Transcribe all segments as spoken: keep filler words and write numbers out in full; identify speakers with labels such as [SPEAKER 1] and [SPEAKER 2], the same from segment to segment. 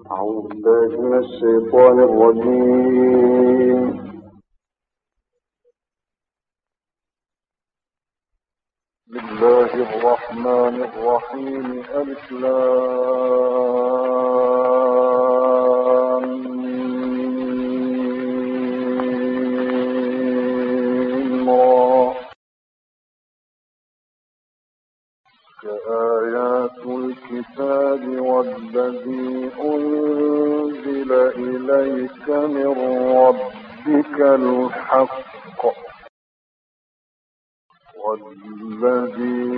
[SPEAKER 1] أعوذ بالله من الشيطان الرجيم. بسم الله الرحمن الرحيم. ألف لام ميم را. كآيات الكتاب والذي أنزل إليك من ربك الحق والذي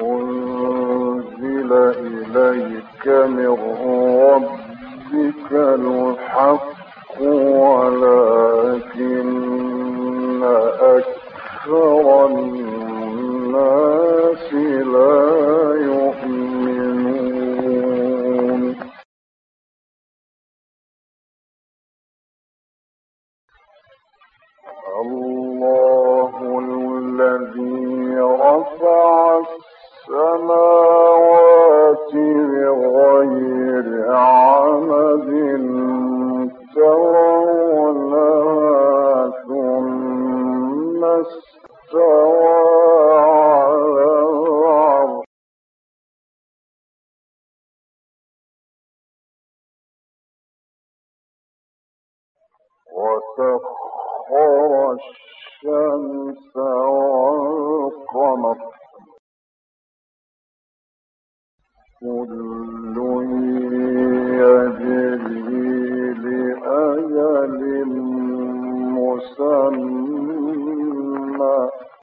[SPEAKER 1] أنزل إليك من ربك الحق ولكن أكثر الناس لا يؤمنون. الله الذي رفع السماوات بغير عمد ترونها ثم استوى على العرش وسخر الشمس والقمر كل يجري لأجل مسمى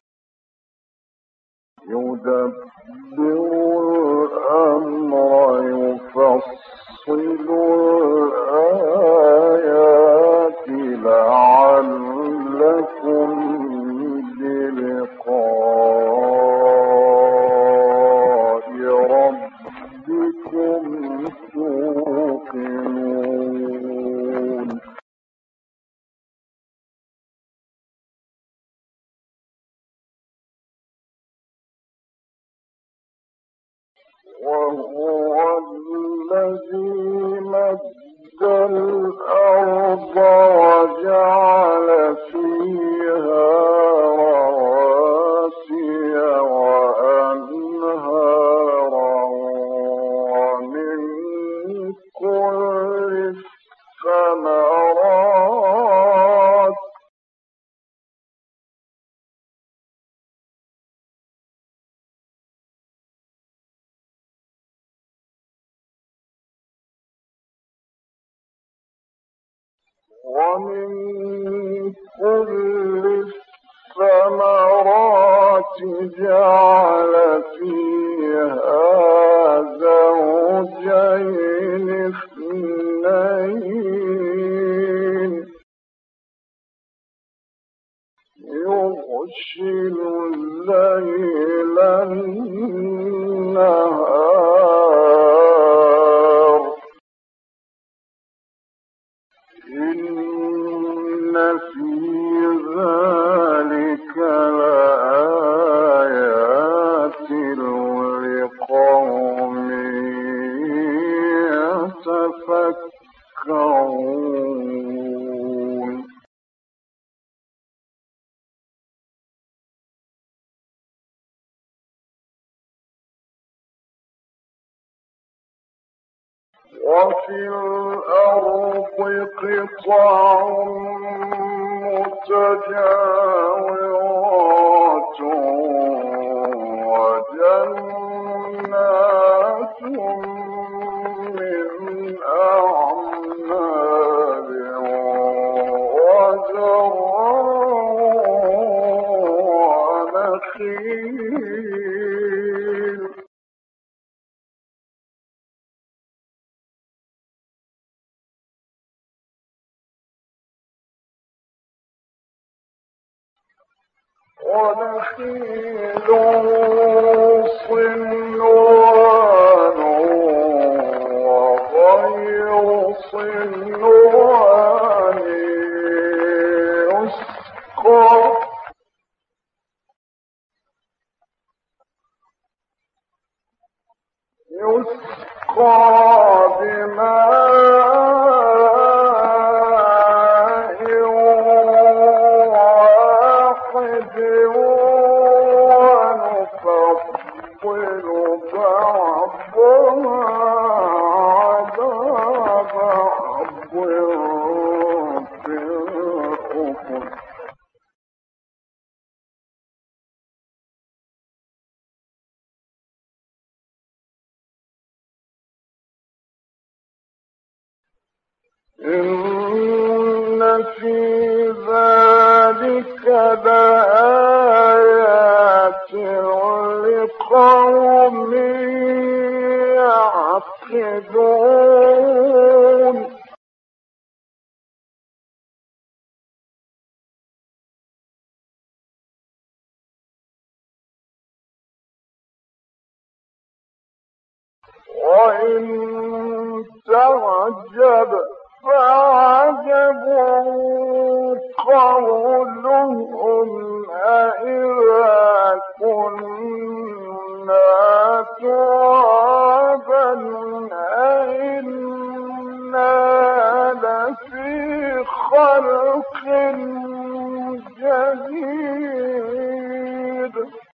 [SPEAKER 1] يدبر الأمر يفصل الآيات لعلكم بلقاء ربكم توقنون. وهو الذي مد الأرض وجعل فيها رواسي وأنهارا ومن كل الثمرات ومن كل الثمرات جعل فيها زوجين اثنين يغشي الليل النهار إن في ذلك لآيات لقوم يتفكرون. وفي الأرض قطع متجاورات وجنات من أعناب وزرع ونخيل ونخيل صنوان وغير صنوان يسقى يسقى بماء إن في ذلك لآيات لقوم يعقلون وإن تعجب فعجب قولهم أإذا كنا ترابا أإنا لفي خلق جديد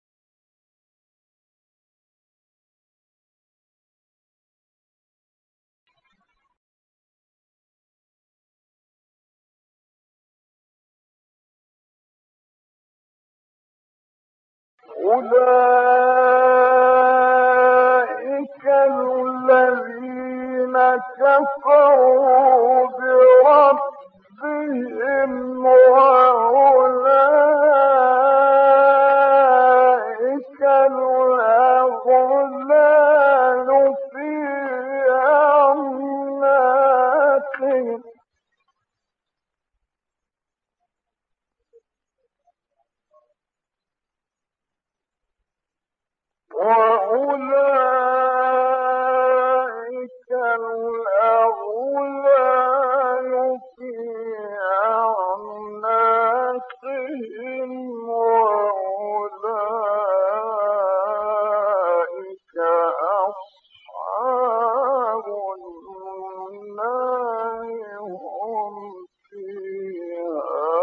[SPEAKER 1] أولئك الذين كفروا بربهم وأولئك الأغلال في أعناقهم وأولئك الأغلال في أعناقهم وأولئك أصحاب النار هم فيها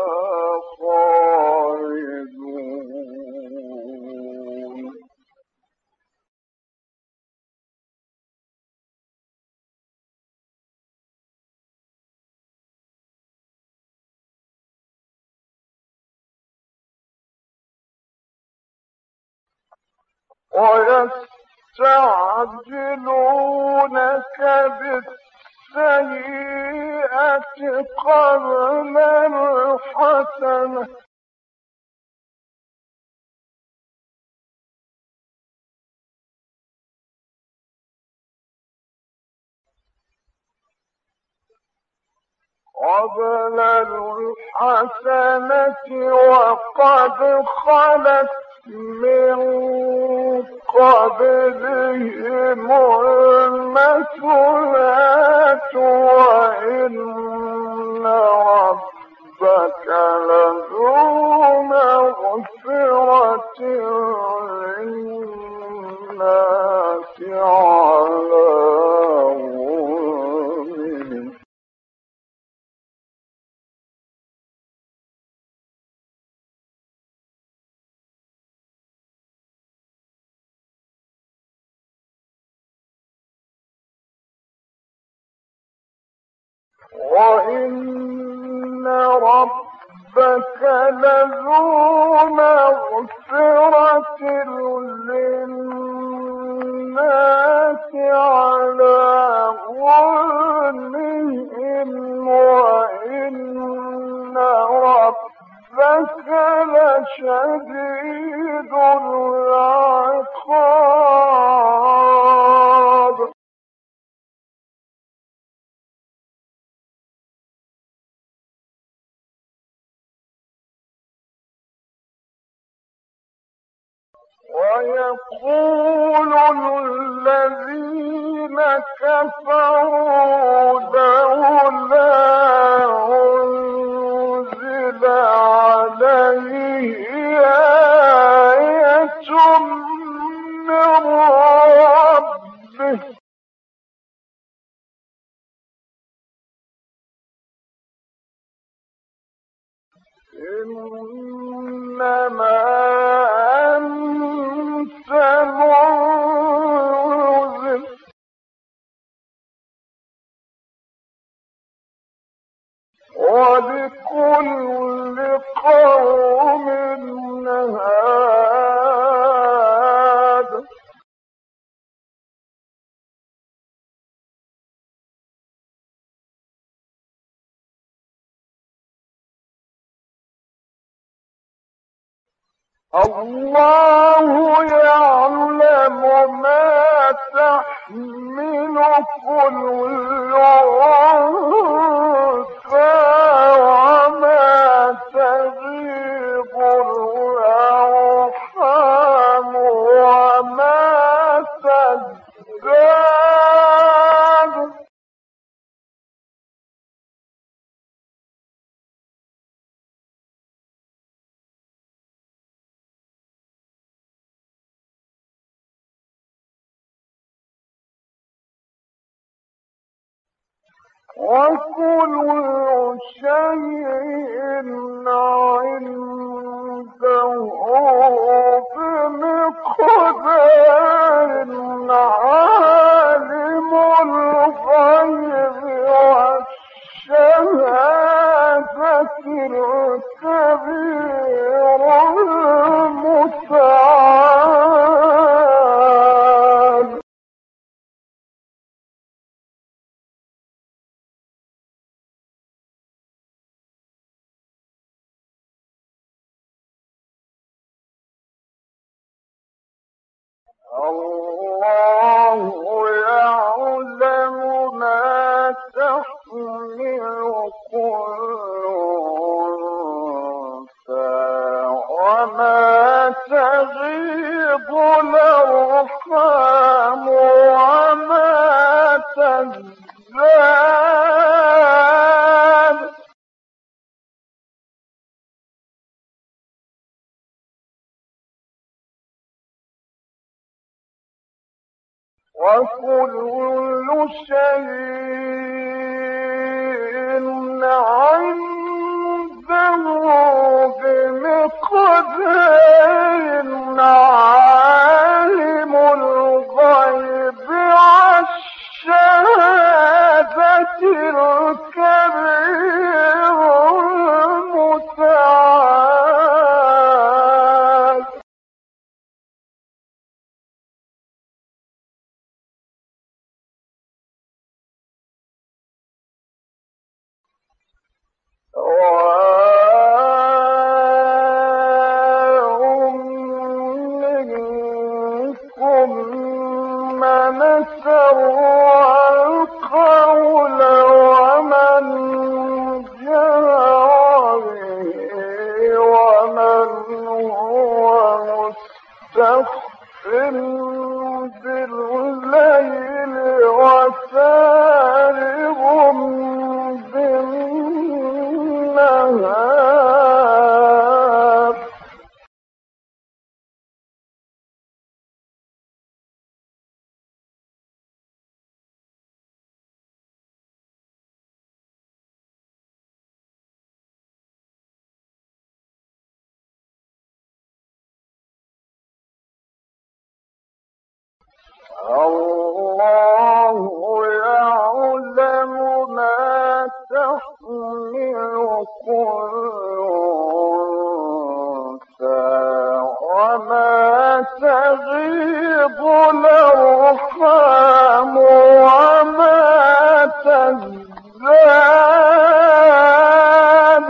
[SPEAKER 1] خالدون ويستعجلونك بالسيئة قبل الحسنة قبل الحسنة وقد خلت من قبلهم المثلات وإن ربك لذو مغفرة للناس على ظلمهم وإن ربك لذو مغفرة للناس على ظلمهم وإن ربك لشديد العقاب ويقول الذين كفروا لولا أنزل عليه آية من ربه إنما أنت منذر ولكل قوم هاد الله يعلم ما تحمل كل أنثى وما تغيض الأرحام وما تزداد وكل شيء عنده بمقدار عالم الغيب والشهادة الكبير المتعال الله يعلم ما تحمل كل أنثى وما تغيض الأرحام وما تزداد وكل شيء عنده بمقدار عالم الغيب والشهادة الكبير المتعال منكم من سر القول ومن جهر به ومن هو مستخف بالليل وسارب بالنهار الله يعلم ما تحمل كل أنثى وما تغيض الأرحام وما تزداد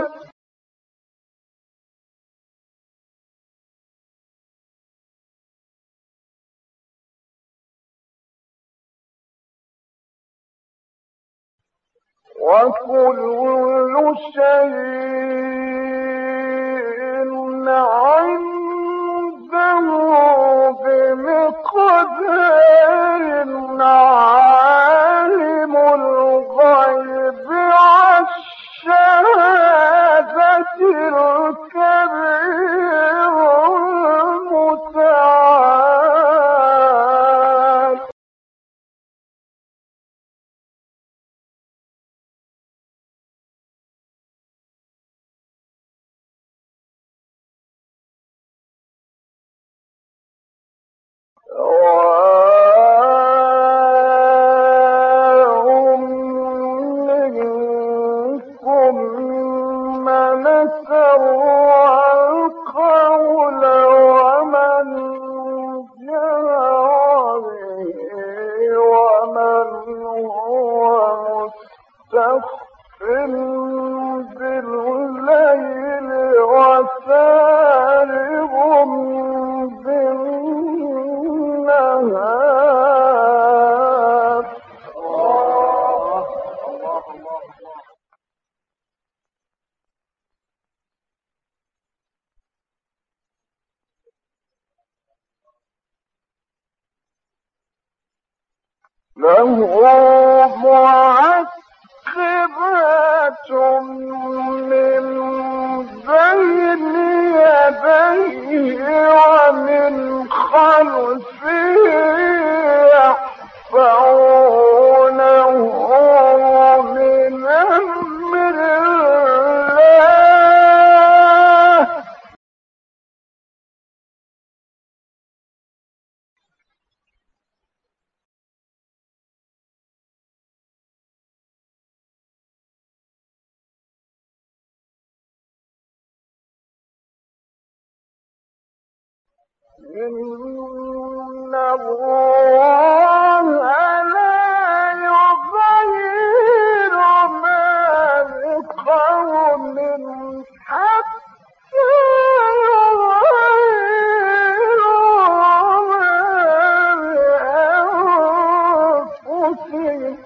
[SPEAKER 1] وكل شيء عنده بمقدار عالم الغيب والشهادة الكبير المتعال منكم من سر القول ومن جهر به ومن هو مستخف بالليل وسارب بالنهار له معقبات من بين يديه ومن خلفه يحفظونه من أمر الله إن الله لا يغير ما بقوم حتى يغيروا ما بأنفسهم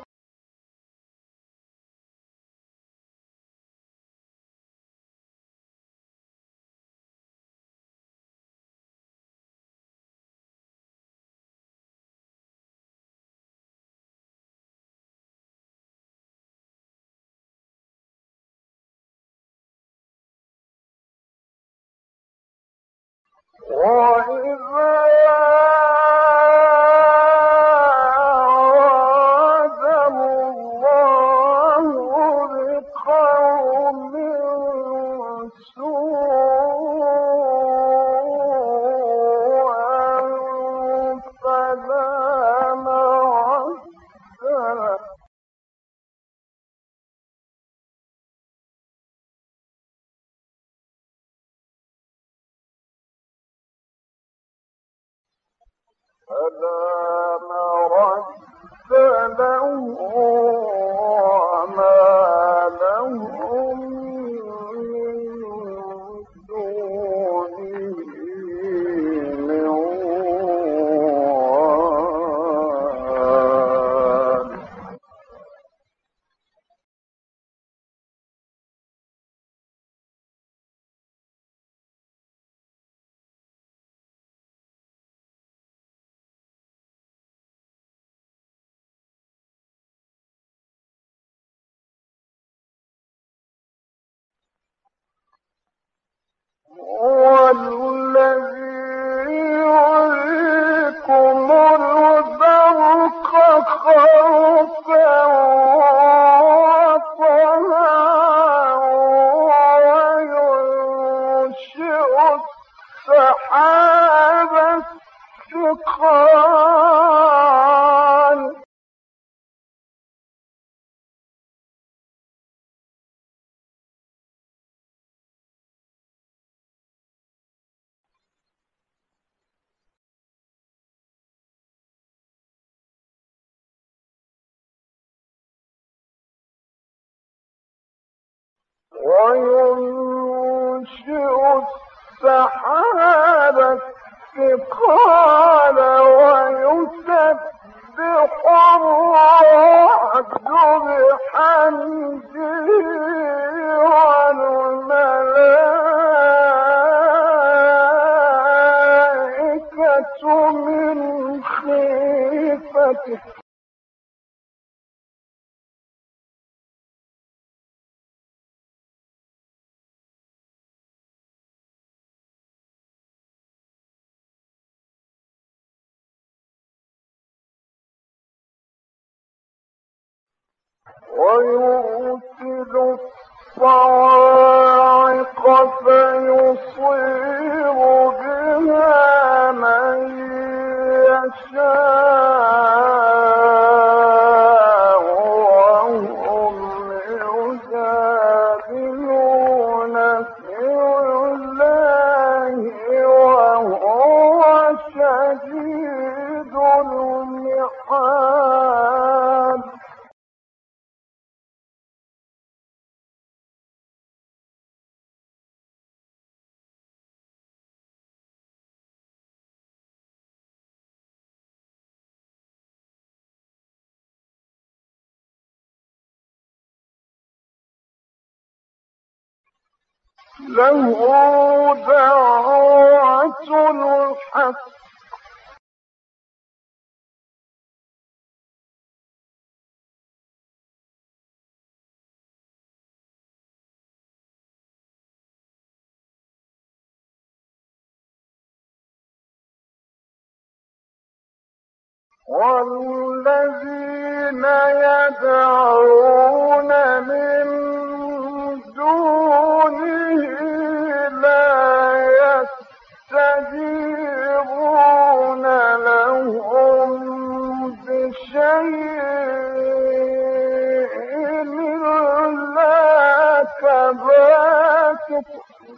[SPEAKER 1] وإذا أراد الله بقوم سوءا فلا مرد له فلا مرد له وما لهم من دونه من وال هو الذي يريكم البرق خوفا وطمعا وينشئ السحاب الثقال وينشئ السحاب الثقال ويسبح الرعد بحمده والملائكة من خيفته ويرسل الصواعق فيصيب بها من يشاء وهم يجادلون في الله وهو شديد المحال له دعوة الحق والذين يدعون من دونه لا يستجيبون لهم بشيء إلا كباسط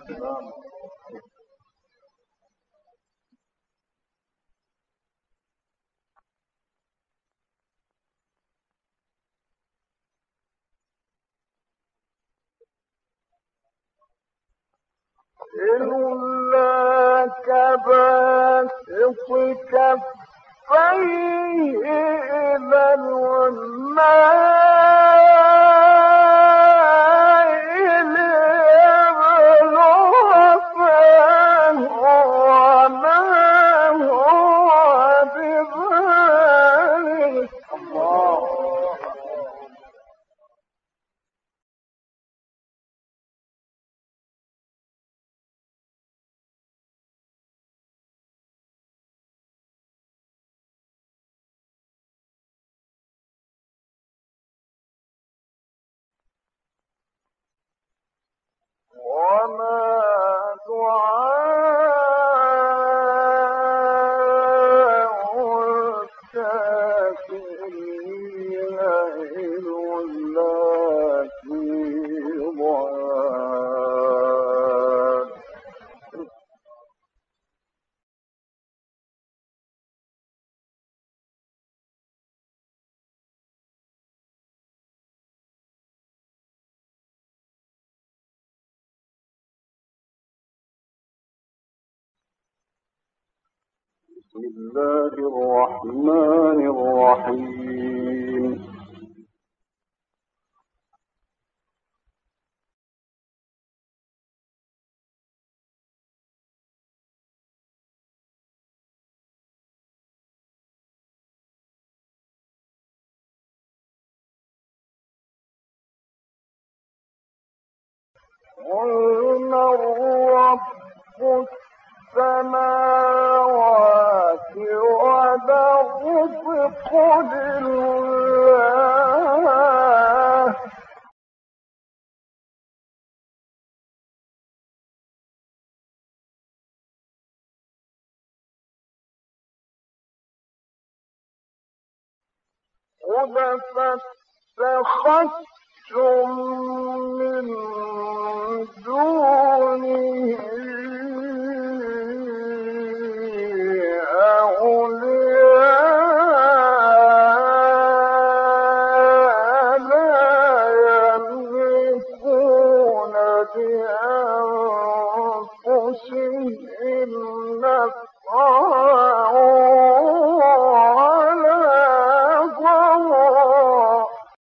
[SPEAKER 1] إلا كباسط كفيه إلى الماء ليبلغ فاه وما هو بذلك وما دعاء الكافرين إلا في ضلال بسم الله الرحمن الرحيم قل من رب السماوات والأرض قل الله قل فاتخذتم من دونه أولياء لا يملكون لأنفسهم نفعا ولا ضرا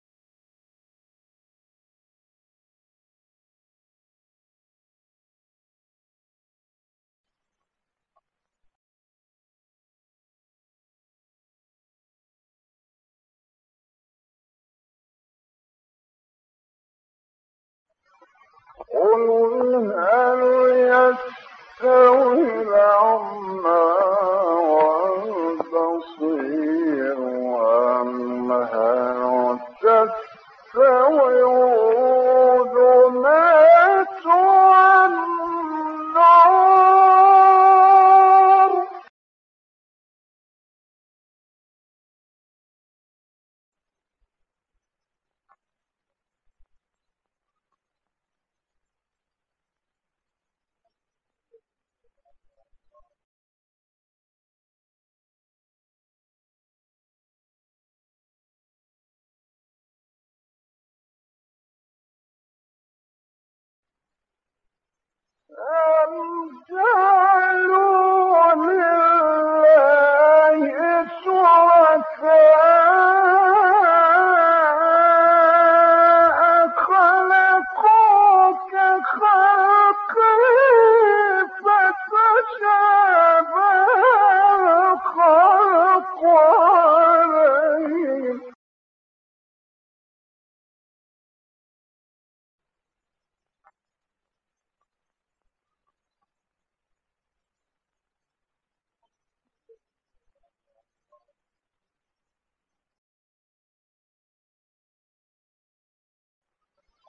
[SPEAKER 1] قل هل يستوي الأعمى والبصير أم هل تستوي الظلمات والنور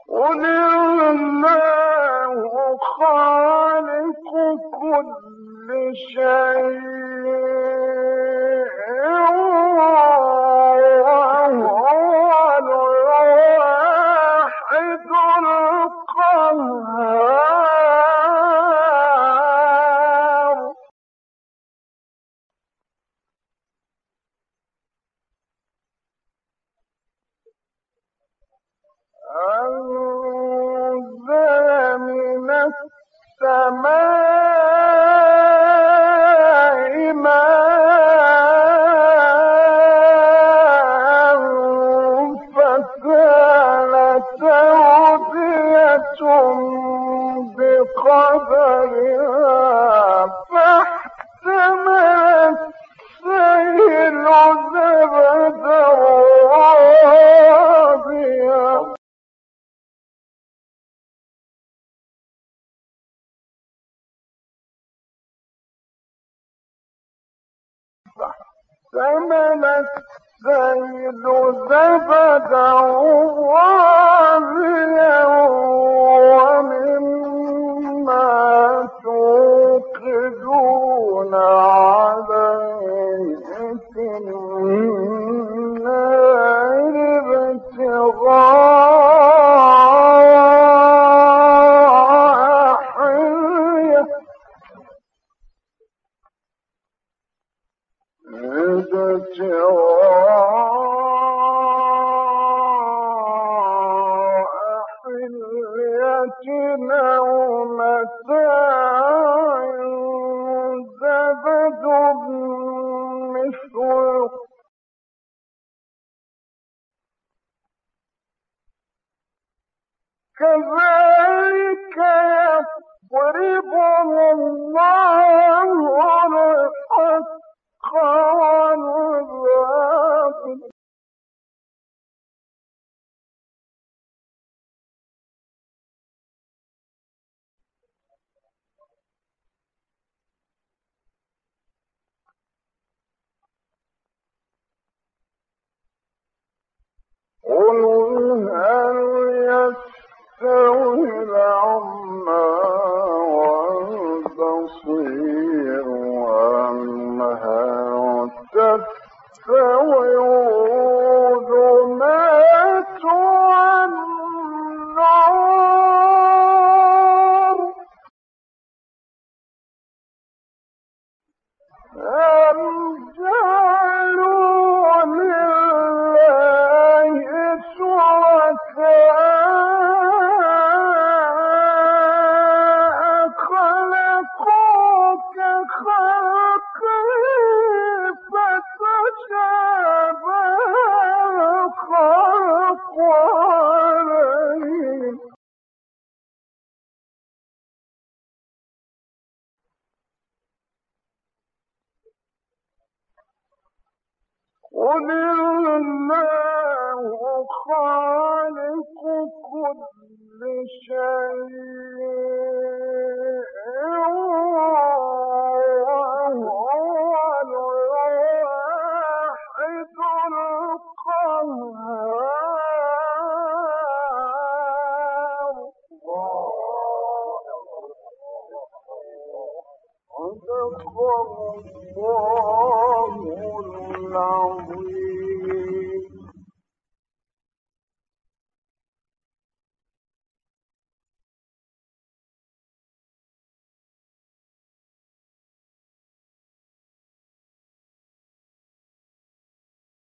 [SPEAKER 1] قل الله خالق كل شيء وهو الواحد القهار. أنزل من السماء ماء فسالت أودية بقدرها فاحتمل السيل زبدا رابيا فاحتمل السيل زبدا رابيا ومما توقدون عليه في النار ابتغاء حلية أو متاع زبد مثله كذلك يضرب الله الحق والباطل قل هل يستوي الأعمى والبصير أم هل تستوي الظلمات والنور أم جعلوا لله شركاء خلقوا كخلقه فتشابه الخلق عليهم قل الله خالق كل شيء وهو الواحد القهار. صدق الله العظيم.